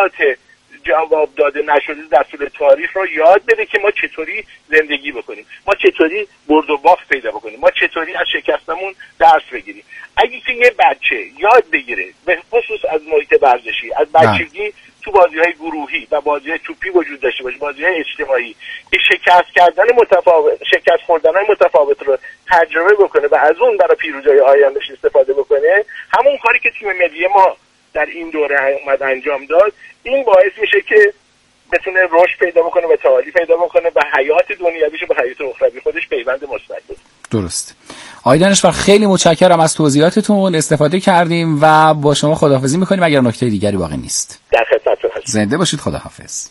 اتفاقات جواب داده نشده در طول تاریخ رو یاد بده که ما چطوری زندگی بکنیم، ما چطوری برد و باخت پیدا بکنیم، ما چطوری از شکستمون درس بگیریم. اگه که یه بچه یاد بگیره به خصوص از محیط ورزشی از بچگی تو بازی‌های گروهی و بازی‌های توپی وجود داشته باشه، بازی‌های اجتماعی، که شکست خوردن‌های متفاوت رو تجربه بکنه و از اون برای پیروزی‌های آینده‌اش استفاده بکنه، همون کاری که تیم ملی ما در این دوره اومد انجام داد، این باعث میشه که بتونه رشد پیدا بکنه و تعالی پیدا بکنه و حیات دنیویش به حیات اخروی خودش پیوند مثبت بده. درست. آقای دانشور خیلی متشکرم از توضیحاتتون، استفاده کردیم و با شما خداحافظی میکنیم اگر نکته دیگری باقی نیست. در خدمتتون هستم. زنده باشید. خداحافظ.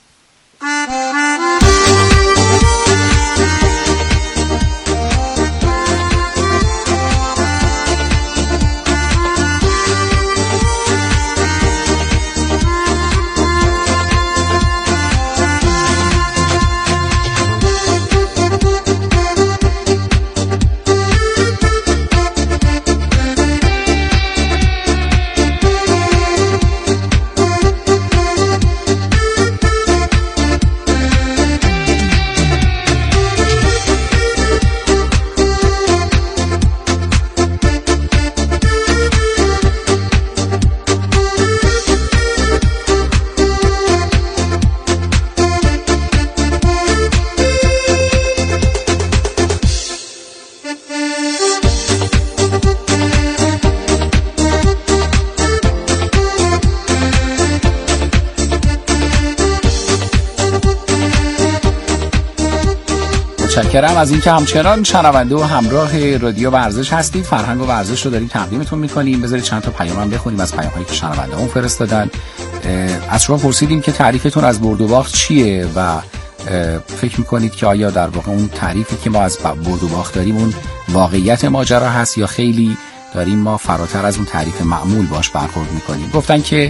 متشکرم از اینکه همچنان شنونده و همراه رادیو ورزش هستید. فرهنگ و ورزش رو داریم تقدیمتون می‌کنیم. بذارید چند تا پیام هم بخونیم از پیام‌هایی که شنونده‌مون فرستادن. از شما پرسیدیم که تعریفتون از برد و باخت چیه و فکر می‌کنید که آیا در واقع اون تعریفی که ما از برد و باخت داریم اون واقعیت ماجرا هست یا خیلی داریم ما فراتر از اون تعریف معمول باش برخورد می‌کنیم. گفتن که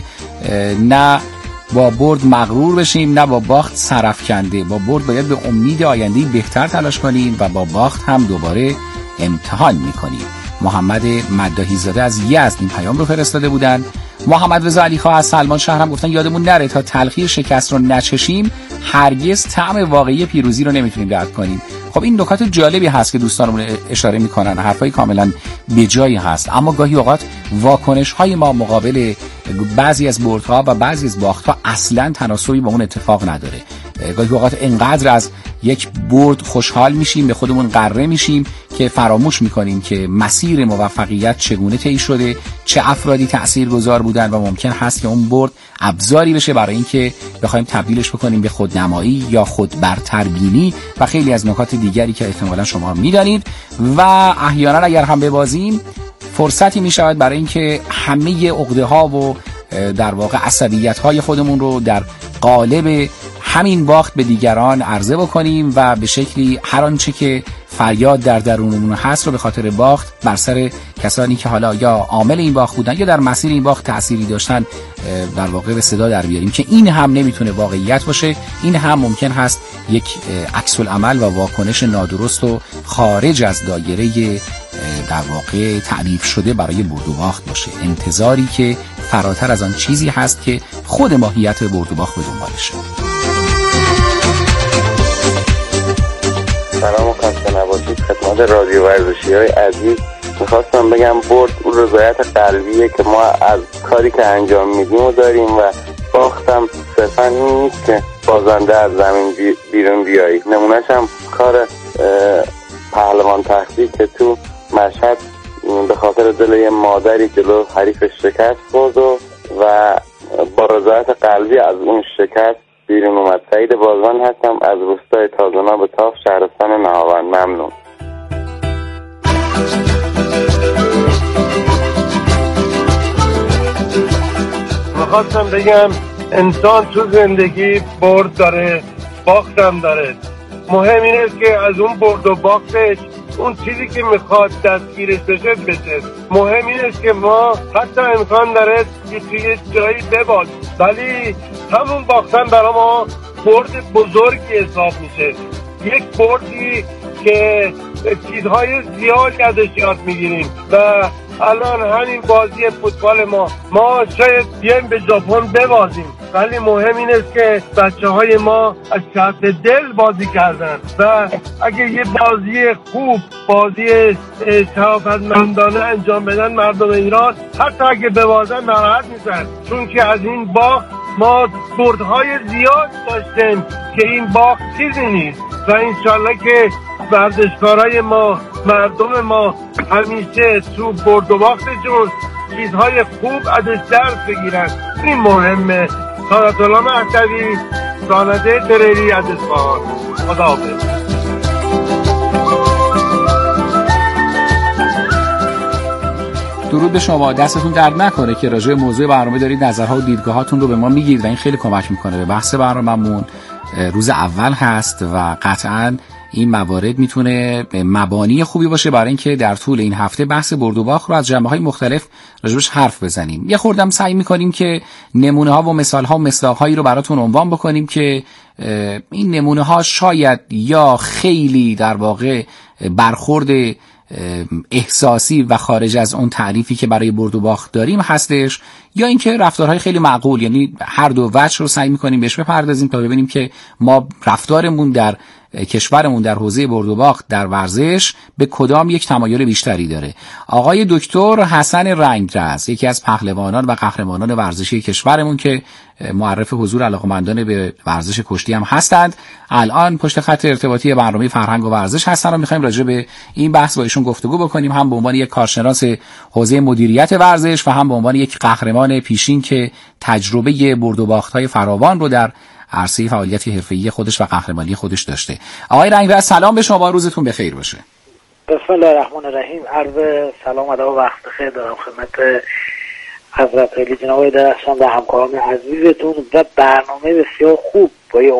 نه با برد مغرور بشیم نه با باخت سرافکنده. با برد باید به امید آینده بهتر تلاش کنیم و با باخت هم دوباره امتحان میکنیم. محمد مداحی زاده از یزد این پیام رو فرستاده بودن. محمد رضا علیخواه از سلمان شهر هم گفتن یادمون نره تا تلخی شکست رو نچشیم هرگز طعم واقعی پیروزی رو نمیتونیم درک کنیم. خب این نکات جالبی هست که دوستانمون اشاره میکنن، حرفای کاملا بجایی هست، اما گاهی اوقات واکنش های ما مقابل بعضی از بردها و بعضی از باختها اصلا تناسبی با اون اتفاق نداره. گاهی اوقات انقدر از یک برد خوشحال میشیم، به خودمون قره میشیم که فراموش میکنیم که مسیر موفقیت چگونه طی شده، چه افرادی تاثیرگذار بودن و ممکن هست که اون برد ابزاری بشه برای اینکه بخوایم تبدیلش بکنیم به خودنمایی یا خودبرتربینی و خیلی از نکات دیگری که احتمالا شما میدانید. و احیانا اگر هم ببازیم فرصتی میشود برای اینکه همه عقده ها و در واقع عصبیت های خودمون رو در قالب همین باخت به دیگران عرضه بکنیم و به شکلی هر آنچه که فریاد در درونمون هست رو به خاطر باخت بر سر کسانی که حالا یا عامل این باخت بودن یا در مسیر این باخت تأثیری داشتن در واقع به صدا در بیاریم که این هم نمیتونه واقعیت باشه. این هم ممکن هست یک عکس العمل و واکنش نادرست و خارج از دایره در واقع تعریف شده برای برد و باخت باشه، انتظاری که فراتر از آن چیزی هست که خود ماهیت برد و باخت به دنبالشه. سلام و خسته نباشید خدمت رادیو ورزشی های عزیز. میخواستم بگم برد اون رضایت قلبیه که ما از کاری که انجام میدیم و داریم و باختم صرفا این نیست که بازنده از زمین بیرون بیایی. نمونهش هم کار پهلوان تختی که تو مشهد به خاطر دل یه مادری جلو حریفش شکست خورد و با رضایت قلبی از اون شکست بیرون اومد. سعید بازوان هستم از روستای تازه‌ناب تاف شهرستان نهاوند. ممنون. میخواستم بگم انسان تو زندگی برد داره باختم داره. مهم این است که از اون برد و باختش اون چیزی که میخواد دستگیرش بشه. مهم این است که ما حتی امکان داره که توی جایی ببازیم ولی همون باختن برای ما برد بزرگی حساب میشه. یک بردی که چیزهای زیادی ازش یاد میگیریم و الان همین بازی فوتبال ما شاید بیایم به ژاپن ببازیم ولی مهم این است که بچه‌های ما از شرط دل بازی کردن و اگه یه بازی خوب، بازی شرافتمندانه انجام بدن مردم ایران، حتی اگه ببازن ناراحت نیستن، چون که از این باخت ما بردهای زیاد داشتیم که این باخت چیزی نیست و انشالله که ورزشکارای ما، مردم ما همیشه تو برد و باختشون چیزهای خوب ازش درس بگیرن. این مهمه. سعادت الله مهدوی، سانده تریری از اصفهان. خداحافظ. درود به شما. دستتون درد نکنه که راجع به موضوع برنامه دارید نظرها و دیدگاهاتون رو به ما میگید و این خیلی کمک میکنه به بحث برنامه‌مون. روز اول هست و قطعاً این موارد میتونه مبانی خوبی باشه برای اینکه در طول این هفته بحث برد و باخت رو از جنبه‌های مختلف راجعش حرف بزنیم. یه خوردم سعی میکنیم که نمونه‌ها و مثال‌ها و مصداق‌هایی رو براتون عنوان بکنیم که این نمونه‌ها شاید یا خیلی در واقع برخورد احساسی و خارج از اون تعریفی که برای برد و باخت داریم هستش، یا اینکه رفتارهای خیلی معقول، یعنی هر دو وجه رو سعی می‌کنیم بهش بپردازیم تا ببینیم که ما رفتارمون در کشورمون در حوزه برد و باخت در ورزش به کدام یک تمایل بیشتری داره. آقای دکتر حسن رنگرز، یکی از پهلوانان و قهرمانان ورزشی کشورمون که معرف حضور علاقه‌مندان به ورزش کشتی هم هستند، الان پشت خط ارتباطی برنامه فرهنگ و ورزش هستن و می‌خوایم راجع به این بحث با ایشون گفتگو بکنیم، هم به عنوان یک کارشناس حوزه مدیریت ورزش و هم به عنوان یک قهرمان پیشین که تجربه برد و باخت‌های فراوان رو در عرصه فعالیت حرفه‌ای خودش و قهرمانی خودش داشته. آقای رنگرز سلام به شما، روزتون بخیر باشه. بسم الله الرحمن الرحیم. عرض سلام ادب و وقت بخیر دارم خدمت حضرت علی جناب درخشان و همکاران عزیزتون و برنامه بسیار خوب با یه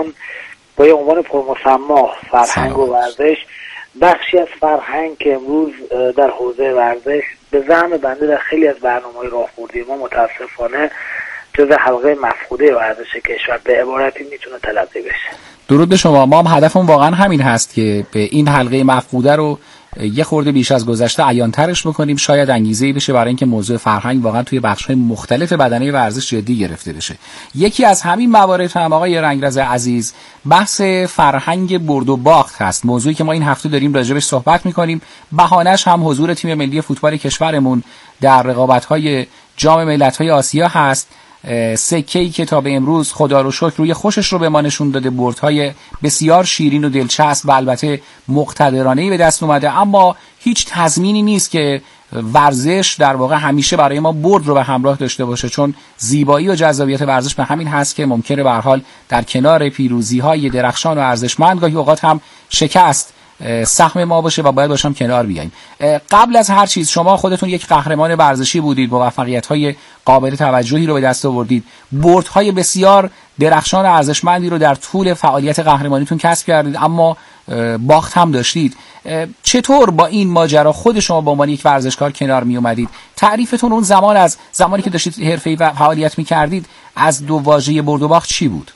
عنوان پرمسما فرهنگ و ورزش. بخشی از فرهنگ که امروز در حوزه ورزش به زعم بنده در خیلی از برنامه‌های راهبردی ما متاسفانه جز حلقه مفقوده ورزش کشور به عبارتی میتونه تلقی بشه. درود به شما. ما هم هدفمون واقعا همین هست که به این حلقه مفقوده رو یه خورده بیش از گذشته عیان‌ترش بکنیم، شاید انگیزه‌ای بشه برای اینکه موضوع فرهنگ واقعا توی بخش‌های مختلف بدنه ورزش جدی گرفته بشه. یکی از همین موارد هم آقای رنگرز عزیز بحث فرهنگ برد و باخت هست، موضوعی که ما این هفته داریم راجعش صحبت می‌کنیم. بهانه‌اش هم حضور تیم ملی فوتبال کشورمون در رقابت‌های جام ملت‌های آسیا هست. سکه‌ای که تا به امروز خدا رو شکر روی خوشش رو به ما نشون داده، بردهای بسیار شیرین و دلچسب و البته مقتدرانه‌ای به دست اومده، اما هیچ تضمینی نیست که ورزش در واقع همیشه برای ما برد رو به همراه داشته باشه، چون زیبایی و جذابیت ورزش به همین هست که ممکنه به هر حال در کنار پیروزی‌های درخشان و ارزشمند گاهی اوقات هم شکست سهم ما باشه و باید باشم کنار بیاییم. قبل از هر چیز شما خودتون یک قهرمان ورزشی بودید، موفقیت‌های قابل توجهی رو به دست آوردید، بردهای بسیار درخشان و ارزشمندی رو در طول فعالیت قهرمانیتون کسب کردید، اما باخت هم داشتید. چطور با این ماجرا خود شما به عنوان یک ورزشکار کنار می اومدید؟ تعریفتون اون زمان از زمانی که داشتید حرفه‌ای و فعالیت می‌کردید از دو واژه برد و باخت چی بود؟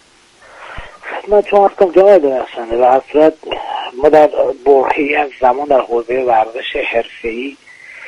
من چون هستم جای درخشنده و اصلا ما در برهه‌ای از زمان در حوزه ورزش حرفه‌ای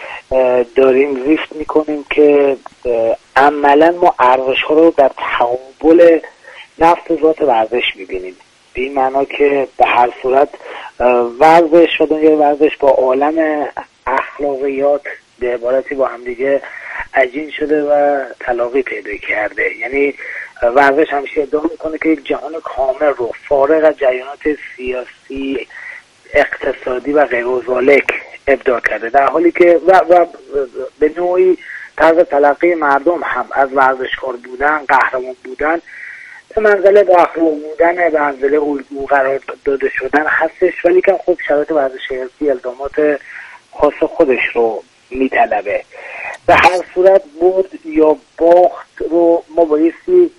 داریم زیست میکنیم که عملا ما ارزش‌ها رو در تقابل نفس ذات ورزش میبینیم، به این معنا که به هر صورت ورزش و دنیای ورزش با عالم اخلاقیات به عبارتی با هم دیگه عجین شده و تلاقی پیدا کرده. یعنی ورزش همیشه ادعا میکنه که یک جهان کامل رو فارغ از جریانات سیاسی، اقتصادی و غیر ذالک ابداع کرده، در حالی که و به نوعی طرز تلقی مردم هم از ورزشکار بودن، قهرمان بودن به منزله با اخلاق بودن، به منزله الگو قرار داده شدن هستش، ولی که خب شرایط ورزش حرفه‌ای الزامات خاص خودش رو میطلبه. به هر صورت برد یا باخت رو ما بایستی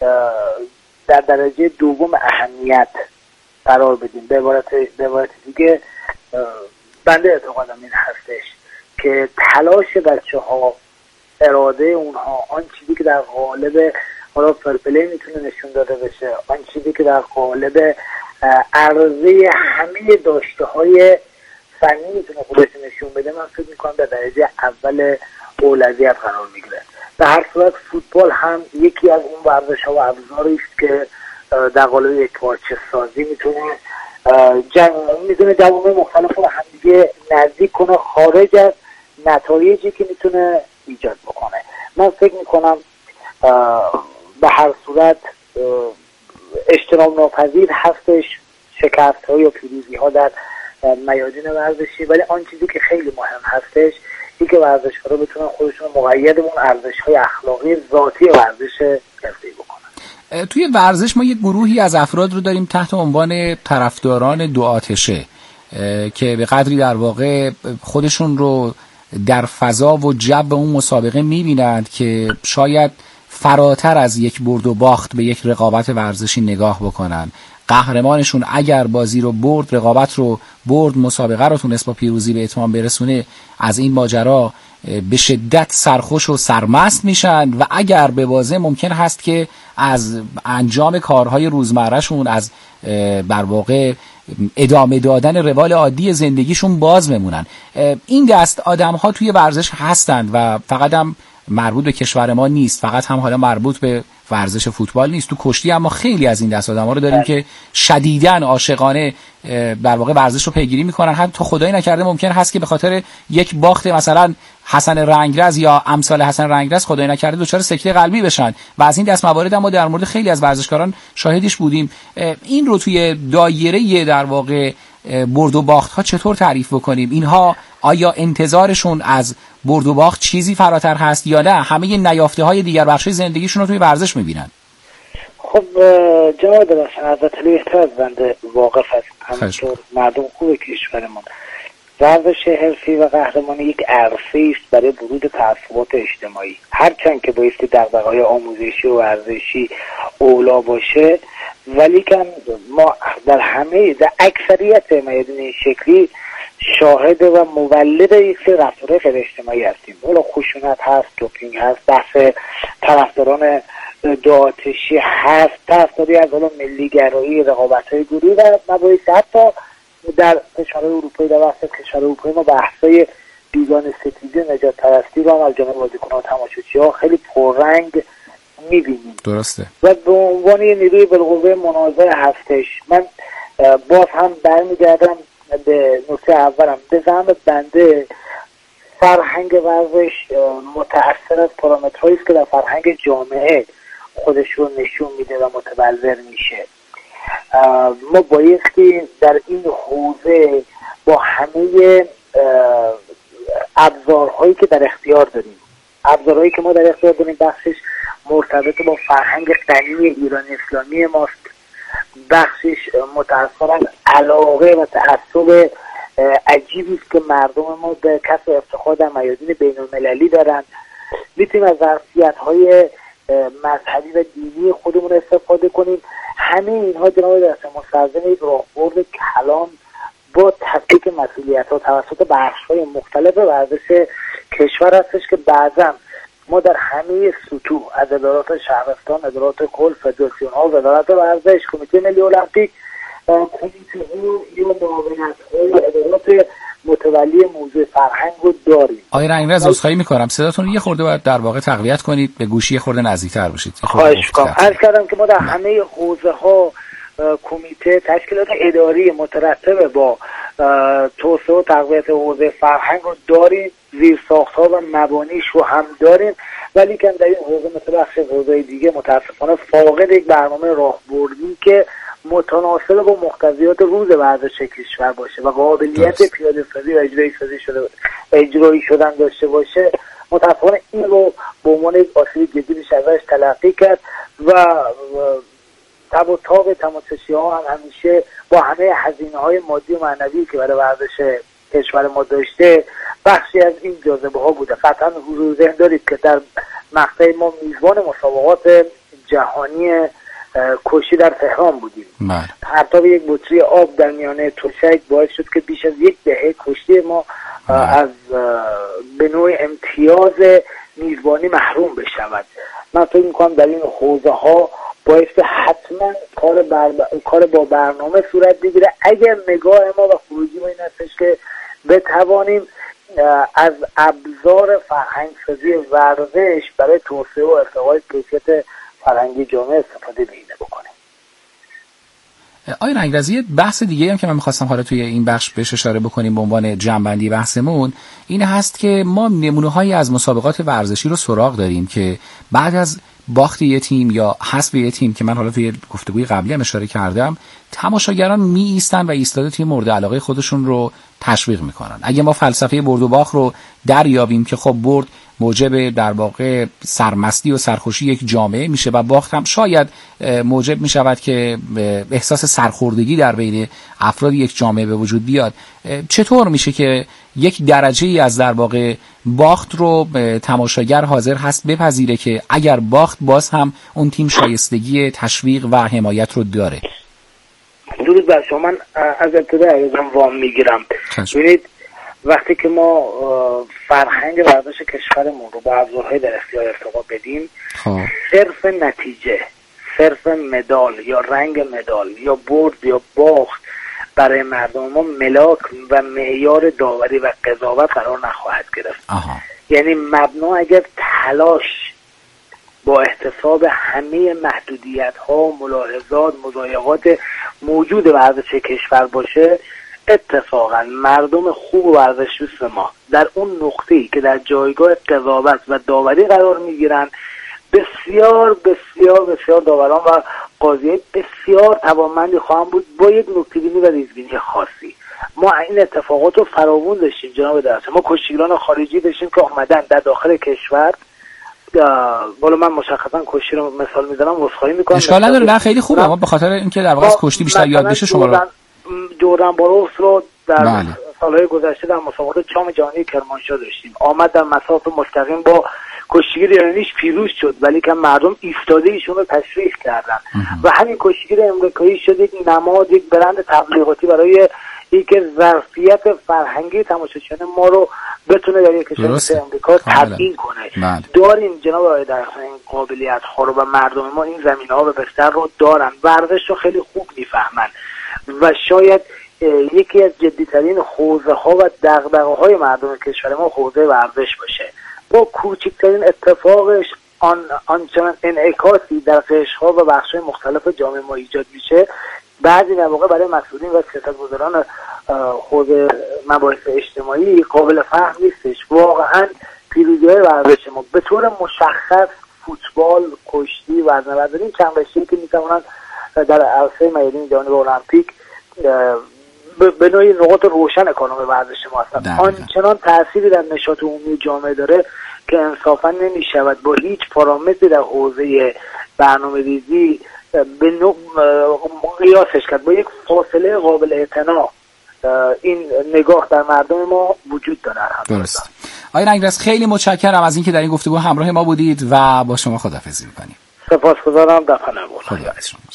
در درجه دوم اهمیت قرار بدیم. به عبارت دیگه بنده اعتقادم این هستش که تلاش بچه‌ها، اراده اونها، آن چیزی که در قالب حالا فرپلی میتونه نشون داده بشه، آن چیزی که در قالب عرضه همه داشته‌های فنی میتونه خودش نشون بده، من فکر میکنم در درجه اول اولویت قرار میگیره. به هر صورت فوتبال هم یکی از اون ورزش‌ها و ابزاری است که در قالب یک پارچه سازی میتونه جوامع مختلف رو همدیگه نزدیک کنه خارج از نتایجی که میتونه ایجاد بکنه. من فکر میکنم به هر صورت اجتناب ناپذیر هستش شکست‌ها یا پیروزی‌ها در میادین ورزشی، ولی آن چیزی که خیلی مهم هستش این که ورزشکارا بتونن خودشون مقید اون ارزش‌های اخلاقی ذاتی ورزش حرفه‌ای بکنن. توی ورزش ما یک گروهی از افراد رو داریم تحت عنوان طرفداران دو آتشه که به قدری در واقع خودشون رو در فضا و جو اون مسابقه می‌بینند که شاید فراتر از یک برد و باخت به یک رقابت ورزشی نگاه بکنن. قهرمانشون اگر بازی رو برد، رقابت رو برد، مسابقه رو تونست با پیروزی به اتمام برسونه، از این ماجرا به شدت سرخوش و سرمست میشن و اگر به بازه ممکن هست که از انجام کارهای روزمرهشون، از بر واقع ادامه دادن روال عادی زندگیشون باز بمونن. این دست آدم‌ها توی ورزش هستند و فقط هم مربوط به کشور ما نیست، فقط هم حالا مربوط به ورزش فوتبال نیست. تو کشتی اما خیلی از این دست آدم‌ها رو داریم که شدیداً عاشقانه در واقع ورزش رو پیگیری میکنن. حتی خدایی نکرده ممکن هست که به خاطر یک باخت مثلا حسن رنگرز یا امثال حسن رنگرز خدایی نکرده دچار سکته قلبی بشن و از این دست موارد ما در مورد خیلی از ورزشکاران شاهدش بودیم. این رو توی دایره در واقع برد و باخت ها چطور تعریف بکنیم؟ اینها آیا انتظارشون از برد و باخت چیزی فراتر هست یا نه همه نیافته های دیگر بخش زندگیشون رو توی ورزش میبینن؟ خب جناب درخشان حضرت علی بهتر از بنده واقف هست. همینطور مردم خوب کشورمان ورزش حرفی و قهرمانی یک عرصه است برای ورود تعصبات اجتماعی، هرچند که بایستی دغدغه‌های آموزشی و ورزشی اولا باشه، ولی که ما در اکثریت میادین این شکلی شاهد و مولد یک سری رفتارهای غیر اجتماعی هستیم. حالا خشونت هست، دوپینگ هست، بحث طرفداران دو آتشی هست، طرفداری از حالا ملیگرایی، رقابت‌های گروهی و مباحث حتی در کشورهای اروپایی، در وسط کشورهای اروپایی ما بحث‌های بیگانه ستیزی و نجات پرستی رو هم از جانب بازیکنان و تماشاچی‌ها خیلی پررنگ می‌بینیم. درسته. و به عنوان یه نیروی بالقوه مناظر هستش، من باز هم برمیگردم به نکته اولم. به زعم بنده فرهنگ ورزش متأثر از پارامترهایی است که در فرهنگ جامعه خودش رو نشون میده و متبلور میشه. ما بایستی در این حوزه با همه ابزارهایی که در اختیار داریم، ابزارهایی که ما در اختیار داریم بخشش مرتبط با فرهنگ غنی ایران اسلامی ماست، بخشش متأثر از علاقه و تعصب عجیبی است که مردم ما به کسب افتخار در میادین بین‌المللی دارن. میتونیم از ظرفیت‌های مذهبی و دینی خودمون استفاده کنیم. همه اینها جناب درخشان مستلزم یک راهبرد کلان با تفکیک مسئولیت‌ها توسط بخش‌های مختلف ورزش کشور هستش که بعضا ما در همه سطوح از ادارات شهرستان، ادارات کل، فدراسیون‌ها، وزارت ورزش، کمیته ملی المپیک، کمیته‌ها یا معاونت‌ها، ادارات متولی موضوع فرهنگ رو داریم. آقای رنگرز عذرخواهی می‌کنم صداتون یه خورده باید در واقع تقویت کنید، به گوشی خورده نزدیک‌تر باشید. خواهش می‌کنم. عرض کردم که ما در همه حوزه‌ها کمیته، تشکیلات اداری مترتب با توسعه و تقویت حوزه فرهنگ رو داریم، زیرساخت‌ها و مبانیش رو هم داریم، ولی که در این حوزه مثل بخش حوزه دیگه متاسفانه فاقد یک برنامه راهبردی که متناسب با مقتضیات روز ورزش کشور باشه و قابلیت پیاده‌سازی و اجرایی شدن داشته باشه، متاسفانه این رو به عنوان یک آسیب جدی ازش تلقی کرد و تب و تاب تماشاچی‌ها هم همیشه با همه هزینه‌های مادی و معنوی که برای ورزش کشور ما داشته بخشی از این جاذبه‌ها بوده. قطعا حضور ذهن دارید که در مقطع ما میزبان مسابقات جهانی کشتی در تهران بودیم. حتی یک بطری آب در میانه تشک باعث شد که بیش از یک دهه کشتی ما از به نوع امتیاز میزبانی محروم بشود. من فکر می‌کنم در این حوزه‌ها باید حتما کار با برنامه صورت بگیره. اگر نگاه ما و خروجی ما این هستش که بتوانیم از ابزار فرهنگسازی ورزش برای توسعه و ارتقای کیفیت فرهنگی جامعه استفاده بیده بکنیم. آقای رنگرزی، بحث دیگه هم که من می‌خواستم حالا توی این بخش بهش اشاره بکنیم به عنوان جمع‌بندی بحثمون این هست که ما نمونه‌هایی از مسابقات ورزشی رو سراغ داریم که بعد از باخت یه تیم یا حذف یه تیم که من حالا توی گفتگوی قبلی هم اشاره کردم، تماشاگران می ایستن و ایستاده تیم مورد علاقه خودشون رو تشویق میکنن. اگه ما فلسفه برد و باخت رو دریابیم که خب برد موجب در واقع سرمستی و سرخوشی یک جامعه میشه و باخت هم شاید موجب میشود که احساس سرخوردگی در بین افراد یک جامعه به وجود بیاد، چطور میشه که یک درجه‌ای از در واقع باخت رو تماشاگر حاضر هست بپذیره که اگر باخت باز هم اون تیم شایستگی تشویق و حمایت رو داره؟ درود بر شما. من از ابتدا عزیزم وام میگیرم. ببینید وقتی که ما فرهنگ ورزش کشورمون رو با ابزارهای در اختیار ارتقا بدیم، صرف نتیجه، صرف مدال یا رنگ مدال یا برد یا باخت برای مردم ما ملاک و معیار داوری و قضاوت قرار نخواهد گرفت. یعنی مبنا اگر تلاش با احتساب همه محدودیت‌ها، ملاحظات، مضایقات موجود ورزش کشور باشه، اتفاقا مردم خوب ورزش‌دوست ما در اون نقطه‌ای که در جایگاه قضاوت و داوری قرار می‌گیرن، بسیار بسیار بسیار داوران و قاضیان بسیار توانمندی خواهند بود با یک نکته‌بینی و ریزبینی خاصی. ما این اتفاقات رو فراوون داشتیم جناب درست. ما کشتیگران خارجی داشتیم که آمدن در داخل کشور، بالا من مشخصا کشتی رو مثال میزنم، عذرخواهی میکنم، اشکال نداره، نه خیلی خوبه، ما به خاطر اینکه در واقع از کشتی بیشتر یاد بشه شما رو جردن باروس رو در سالهای گذشته در مسابقات چام جهانی کرمانشاه داشتیم، آمد در مسافت مستقیم با کشتیگیر ایرانیش پیروز شد، ولی که مردم ایستاده ایشون رو تشویق کردن و همین کشتیگیر امریکایی شد یک نماد، یک برند تبلیغاتی برای اینکه ظرفیت فرهنگی تماشاچیان ما رو بتونه در یک کشور مثل امریکا تبیین کنه. داریم جناب آقای درخشان این قابلیت ها رو و مردم ما این زمینه ها به بستر رو دارن، ورزش رو خیلی خوب میفهمن و شاید یکی از جدیترین حوزه ها و دغدغه های مردم کشور ما حوزه ورزش باشه. با کوچکترین اتفاقش آنچنان انعکاسی در قشرها و بخش‌های مختلف جامعه ما ایجاد میشه، بعضی مواقع برای مسئولین و سیاستگزاران حوزه مباحث اجتماعی قابل فهم نیستش. واقعا پیروزی‌های ورزش ما به طور مشخص فوتبال، کشتی، وزنه‌برداری، این چند رشته‌ای که میتوانند در عرصه میدان جهانی المپیک به نوعی نقاط روشن اکانومی ورزش ما هستند، آنچنان تأثیری در نشاط عمومی جامعه داره که انصافا نمی‌شود با هیچ پارامتری در حوزه برنامه‌ریزی به قیاسش کرد. با یک فاصله قابل اعتنا این نگاه در مردم ما وجود داره. درست. آقای رنگرز خیلی متشکرم از اینکه در این گفتگو همراه ما بودید و با شما خداحافظی می‌کنیم. سپاسگزارم. دفعه نبود. خدا حافظ شما.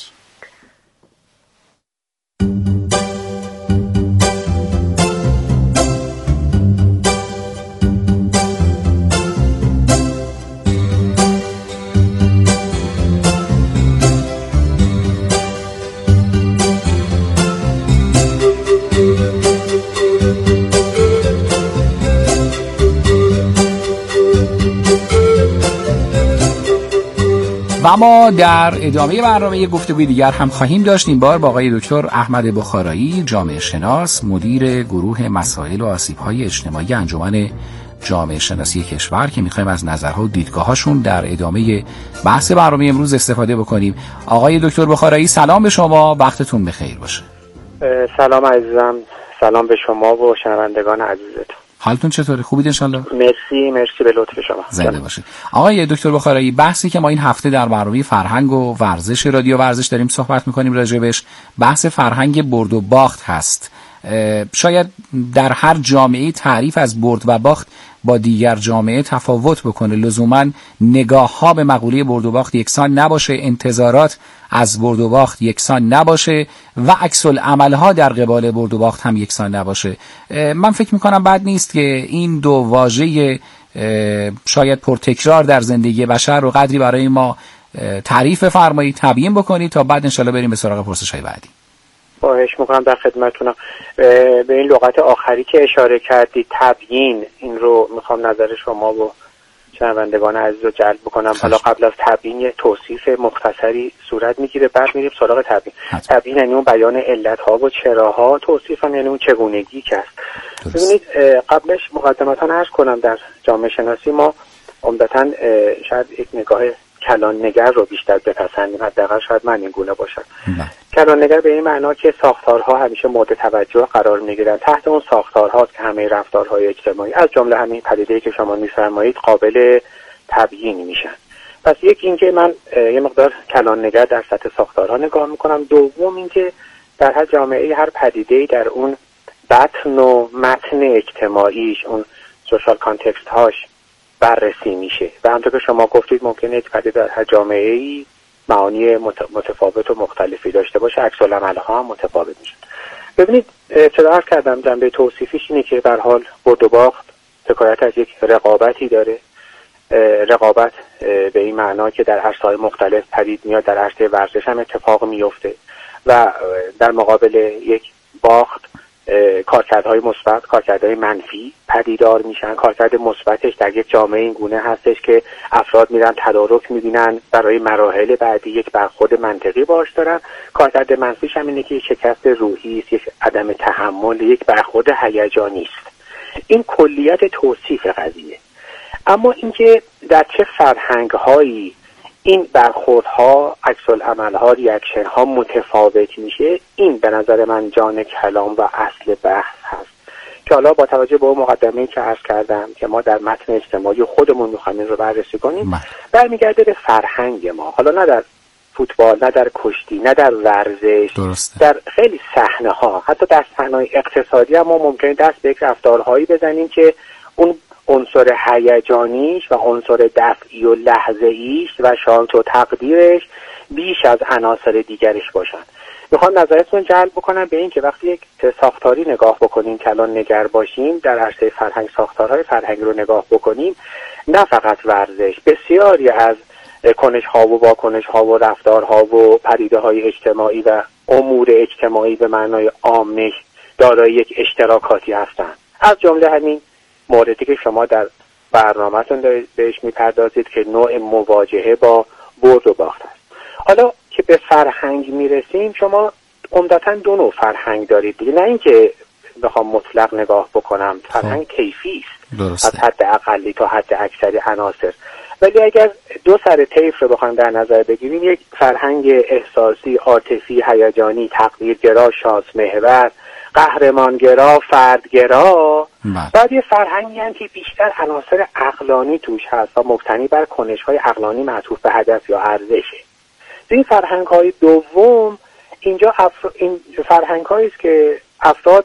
و ما در ادامه برنامه یک گفتگوی دیگر هم خواهیم داشت، این بار با آقای دکتر احمد بخارایی، جامعه شناس، مدیر گروه مسائل و آسیب‌های اجتماعی انجمن جامعه شناسی کشور، که می‌خوایم از نظرها و دیدگاه‌هاشون در ادامه بحث برنامه امروز استفاده بکنیم. آقای دکتر بخارایی سلام به شما، وقتتون بخیر باشه. سلام عزیزم، سلام به شما و شنوندگان عزیزتون. حالتون چطوره؟ خوبید ان شاءالله؟ مرسی به لطف شما. زنده باشید. آقای دکتر بخارایی، بحثی که ما این هفته در برنامه فرهنگ و ورزش رادیو ورزش داریم صحبت می‌کنیم راجبش، بحث فرهنگ برد و باخت هست. شاید در هر جامعه تعریف از برد و باخت با دیگر جامعه تفاوت بکنه، لزوما نگاه‌ها به مقوله برد و باخت یکسان نباشه، انتظارات از برد و باخت یکسان نباشه و عکس العمل‌ها در قبال برد و باخت هم یکسان نباشه. من فکر می‌کنم بد نیست که این دو واژه شاید پرتکرار در زندگی بشر رو قدری برای ما تعریف فرمایید، تبیین بکنید تا بعد انشالله بریم به سراغ پرسش‌های بعدی. خواهش میکنم در خدمتتونم. به این لغت آخری که اشاره کردید، تبیین، این رو میخوام نظر شما و شنوندگان عزیز رو جلب بکنم. حالا قبل از تبیین توصیف مختصری صورت میگیره، بعد میریم سراغ تبیین. تبیین یعنی اون بیان علتها و چراها، توصیف هم یعنی اون چگونگی که هست. ببینید قبلش مقدمتا عرض کنم در جامعه شناسی ما عمدتاً شاید یک نگاه کلان نگر رو بیشتر بپسندیم، حداقل شاید من این گونه باشم. کلان نگر به این معنا که ساختارها همیشه مورد توجه قرار میگیرن، تحت اون ساختارها که همه رفتارهای اجتماعی از جمله همین پدیده‌ای که شما میفرمایید قابل تبیین میشن. پس یک اینکه من یه مقدار کلان نگر در سطح ساختارها نگاه میکنم. دوم اینکه در هر جامعه هر پدیده‌ای در اون بطن و متن اجتماعیش، اون سوشال کانتکست هاش بررسی میشه و همونطور که شما گفتید ممکنه یک پدیده در هر جامعه‌ای معانی متفاوت و مختلفی داشته باشه، عکس العمل‌ها هم متفاوت میشه. ببینید چرا عرض کردم جنبه توصیفیش اینه که به هر حال برد و باخت حکایت از یک رقابتی داره. رقابت به این معنا که در عرصه‌های مختلف پدید میاد، در عرصه ورزش هم اتفاق میفته و در مقابل یک باخت کارکردهای مثبت، کارکردهای منفی پدیدار میشن. کارکرد مثبتش در یک جامعه این گونه هستش که افراد میرن تدارک میبینن، برای مراحل بعدی یک برخورد منطقی باش دارن. کارکرد منفیش هم اینه که یک شکست روحی است، یک عدم تحمل، یک برخورد هیجانی است. این کلیت توصیف قضیه. اما اینکه در چه فرهنگ‌هایی این برخوردها، عکس‌العمل‌ها، ریاکشن‌ها متفاوت میشه، این به نظر من جان کلام و اصل بحث هست که حالا با توجه به اون مقدمه‌ای که عرض کردم که ما در متن اجتماعی خودمون می‌خوایم این رو بررسی کنیم، برمیگرده به فرهنگ ما. حالا نه در فوتبال، نه در کشتی، نه در ورزش، در خیلی صحنه‌ها، حتی در صحنه‌های اقتصادی هم ما ممکنه دست به یک رفتارهایی بزنیم که اون عنصر هیجانیش و عنصر دفعی و لحظه‌ایش و شانس و تقدیرش بیش از عناصر دیگرش باشن. میخوام نظرتون جلب بکنم به این که وقتی یک ساختاری نگاه بکنیم، کلان نگر باشیم، در عرصه فرهنگ ساختارهای فرهنگ رو نگاه بکنیم، نه فقط ورزش، بسیاری از کنش‌ها و واکنش‌ها و رفتارها و پدیده‌های اجتماعی و امور اجتماعی به معنای عامش دارای یک اشتراکاتی هستند. از جمله همین موردی که شما در برنامه‌تون بهش میپردازید که نوع مواجهه با برد و باخت است. حالا که به فرهنگ میرسیم، شما عمدتاً دو نوع فرهنگ دارید دیگه، نه اینکه بخوام مطلق نگاه بکنم. فرهنگ کیفی است، از حد اقلی تا حد اکثری عناصر. ولی اگر دو سر طیف رو بخوایم در نظر بگیریم، یک فرهنگ احساسی، عاطفی، هیجانی، تقدیرگرا، شانس محور، قهرمانگرا، فردگرا، بعد یه فرهنگی هم که بیشتر عناصر عقلانی توش هست و مبتنی بر کنش‌های عقلانی معطوف به هدف یا ارزشه. این فرهنگ‌های دوم، اینجا این فرهنگ‌هایی است که افراد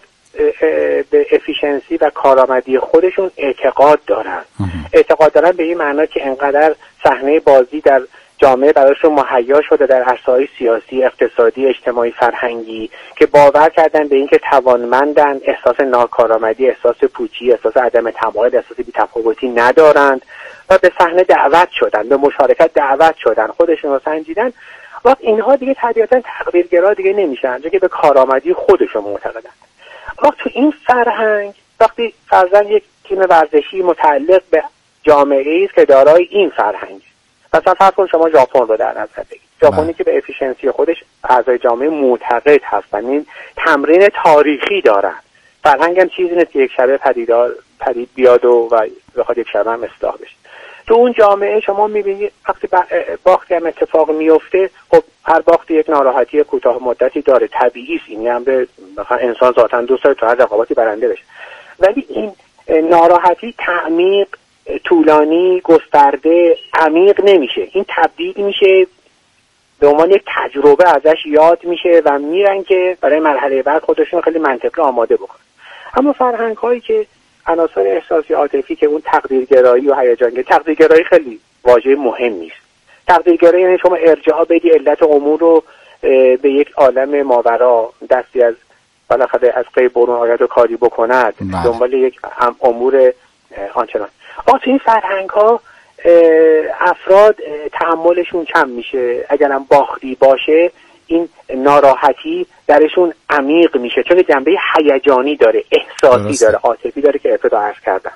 به افیشنسی و کارآمدی خودشون اعتقاد دارن. اعتقاد دارن به این معنا که انقدر صحنه بازی در جامعه برایشون مهیا شده در عرصه‌های سیاسی، اقتصادی، اجتماعی، فرهنگی که باور کردن به اینکه توانمندن، احساس ناکارآمدی، احساس پوچی، احساس عدم تمایل، احساس بی‌تفاوتی ندارند و به صحنه دعوت شدن، به مشارکت دعوت شدن، خودشون رو سنجیدن. وقت اینها دیگه طبیعتاً تقدیرگرا دیگه نمیشن، چون که به کارآمدی خودشون معتقدن. وقت تو این فرهنگ وقتی فرضاً یک تیم ورزشی متعلق به جامعه‌ای است که دارای این فرهنگ، مثلا فرض کن شما ژاپن رو در نظر بگیرید، ژاپنی که به افیشنسی خودش اعضای جامعه معتقد هستن، این تمرین تاریخی دارن. فرهنگ هم چیزی نیست که یک شبه پدید بیاد و بخواد یک شبه هم اصلاح بشه. تو اون جامعه شما میبینید وقتی باختی هم اتفاق میفته، خب هر باختی یک ناراحتی کوتاه مدتی داره، طبیعی است. این هم به مثلا انسان ذاتاً دوست داره تا هر رقابتی برنده بشه، ولی این ناراحتی تعمیق، طولانی، گسترده، عمیق نمیشه. این تبدیل میشه به عنوان یک تجربه، ازش یاد میشه و میرن که برای مرحله بعد خودشون خیلی منطقی آماده بکنن. اما فرهنگ هایی که عناصر احساسی عاطفی که اون تقدیرگرایی و هیجانگرایی، تقدیرگرایی خیلی واژه مهمی است. تقدیرگرایی یعنی شما ارجاع بدی علت امور رو به یک عالم ماورا، دستی از بالاخره از غیب برون آید و کاری بکند، دنبال یک امور آنچنان. تو این فرهنگ ها افراد تحملشون کم میشه. اگرم باختی باشه این ناراحتی درشون عمیق میشه، چون جنبه هیجانی داره، احساسی داره، عاطفی داره که ابتدا عرض کردم.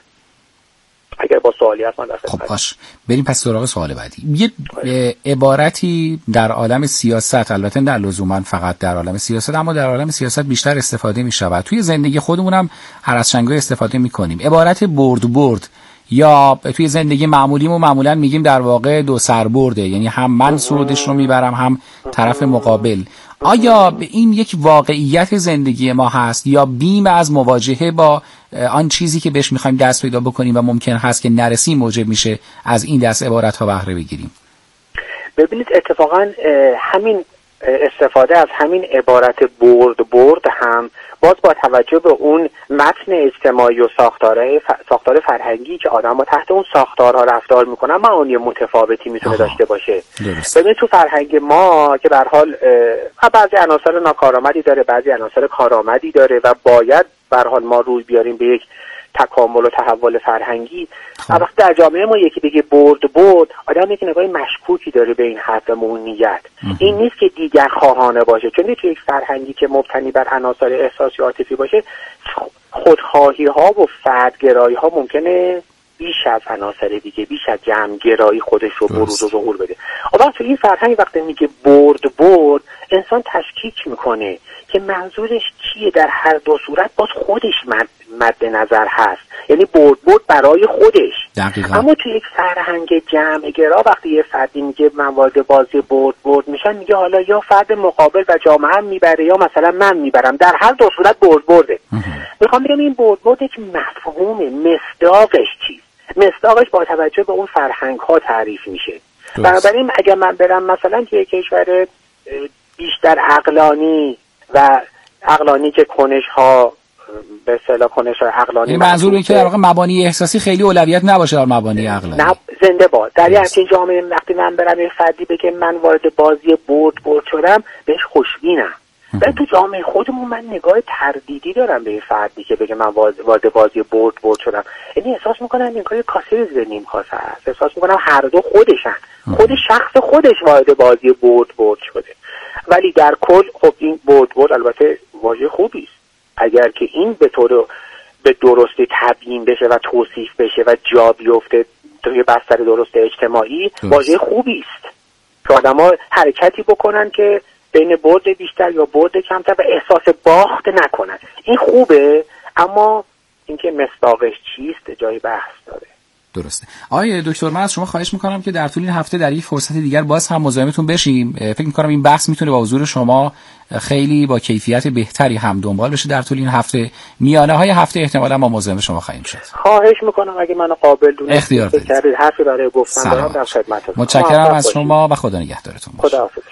اگر با سوالی هست من در خدمت. خب باش، بریم پس سراغ سوال بعدی. یه عبارتی در عالم سیاست، البته نه لزوما فقط در عالم سیاست، اما در عالم سیاست بیشتر استفاده می شود، توی زندگی خودمون هم هر از چنگای استفاده می کنیم. عبارت برد یا توی زندگی معمولیمون معمولا میگیم در واقع دو سربرده، یعنی هم من سودش رو میبرم هم طرف مقابل. آیا این یک واقعیت زندگی ما هست یا بیم از مواجهه با آن چیزی که بهش میخوایم دست پیدا بکنیم و ممکن هست که نرسیم موجب میشه از این دست عبارت ها بهره بگیریم؟ ببینید اتفاقا همین استفاده از همین عبارت برد هم باز با توجه به اون متن اجتماعی و ساختار فرهنگی که آدم‌ها تحت اون ساختارها رفتار میکنن معانی متفاوتی میتونه داشته باشه. ببینید تو فرهنگ ما که به هر حال بعضی عناصر ناکارآمدی داره، بعضی عناصر کارآمدی داره و باید به هر حال ما روی بیاریم به یک تکامل و تحول فرهنگی. وقتی در جامعه ما یکی بگه برد آدم یک نگاه مشکوکی داره به این حرف و اون نیت. این نیست که دیگر خواهانه باشه، چون تو یک فرهنگی که مبتنی بر عناصر احساسی و عاطفی باشه خودخواهی ها و فردگرایی ها ممکنه بیش از عناصر دیگه، بیش از جمع‌گرایی خودش رو بروز و ظهور بده. اما تو این فرهنگ وقتی میگه برد انسان تشکیک میکنه که منظورش چیه. در هر دو صورت باز خودش مد نظر هست، یعنی برد برای خودش. دقیقا. اما تو یک فرهنگ جمع‌گرا وقتی یه فردی میگه من وارد بازی برد میشن، میگه حالا یا فرد مقابل و جامعه هم میبره یا مثلا من میبرم، در هر دو صورت برده. میخوام بگم این برد یک مفهومه، مصداقش چیست؟ مصداقش با توجه به اون فرهنگ ها تعریف میشه. بنابراین اگر من برم مثلا توی کشور بیشتر عقلانی و عقلانی که کنش ها به اصطلاح کنش های عقلانی، این منظور اینه که در واقع مبانی احساسی خیلی اولویت نباشه در مبانی عقلانی. نه زنده باد. در این جامعه وقتی من برم یه فردی بگه من وارد بازی برد شدم، بهش خوشبینم. و تو جامعه خودمون من نگاه تردیدی دارم به این فردی که بگه من وارد بازی برد شدم. یعنی احساس میکنم این کار کاسه زیر نیم کاسه هست. احساس میکنم هر دو خودشن، خود شخص خودش وارد بازی برد شده. ولی در کل خب این برد البته واژه خوبی است. اگر که این به درستی تبیین بشه و توصیف بشه و جا بیفته توی بستر درست اجتماعی، واژه خوبی است که آدم‌ها حرکتی بکنن که بین برد بیشتر یا برد کمتر و احساس باخت نکنن. این خوبه، اما اینکه مصداقش چیست جای بحث داره. درسته. آقای دکتر، من از شما خواهش میکنم که در طول این هفته در یک فرصت دیگر باز هم مزاحمتون بشیم. فکر میکنم این بحث میتونه با حضور شما خیلی با کیفیت بهتری هم دنبال بشه در طول این هفته. میانه های هفته احتمالاً ما مزاحم شما خواهیم شد. خواهش میکنم اگه منو قابل دونید اختیار بدید. حرفی برای گفتن دارم در خدمتتون. متشکرم از شما و خدا نگهدارتون باشه. خداحافظ.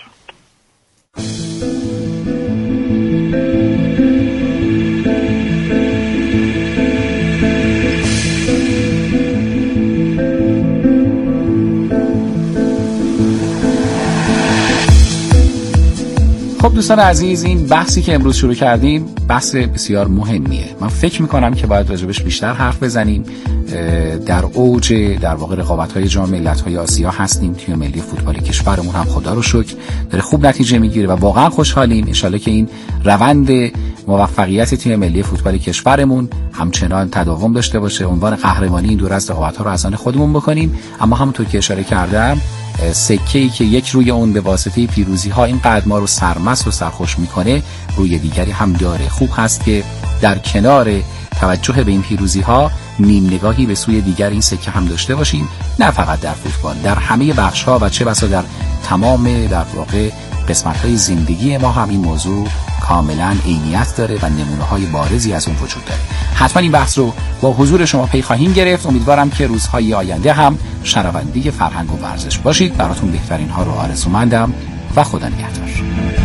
خب دوستان عزیز، این بحثی که امروز شروع کردیم بحث بسیار مهمیه. من فکر میکنم که باید راجبش بیشتر حرف بزنیم. در اوج در واقع رقابت‌های جام ملت‌های آسیا هستیم. تیم ملی فوتبال کشورمون هم خدا رو شکر داره خوب نتیجه میگیره و واقعا خوشحالیم. ان شاءالله که این روند موفقیت تیم ملی فوتبال کشورمون همچنان تداوم داشته باشه. عنوان قهرمانی این دور از رقابت‌ها رو از آن خودمون بکنیم. اما همونطور که اشاره کردم، سکه‌ای که یک روی اون به واسطه پیروزی‌ها اینقدر ما رو سرمست و سرخوش میکنه، روی دیگری هم داره. خوب هست که در کنار توجه به این پیروزی‌ها نیم نگاهی به سوی دیگر این سکه هم داشته باشیم، نه فقط در فوتبال، در همه بخش‌ها و چه بسا در تمام در واقع قسمت‌های زندگی ما هم این موضوع کاملا عینیت داره و نمونه‌های بارزی از اون وجود داره. حتما این بحث رو با حضور شما پی خواهیم گرفت. امیدوارم که روزهای آینده هم شنونده فرهنگ و ورزش باشید. براتون بهترین ها رو آرزومندم و خدا نگهدار.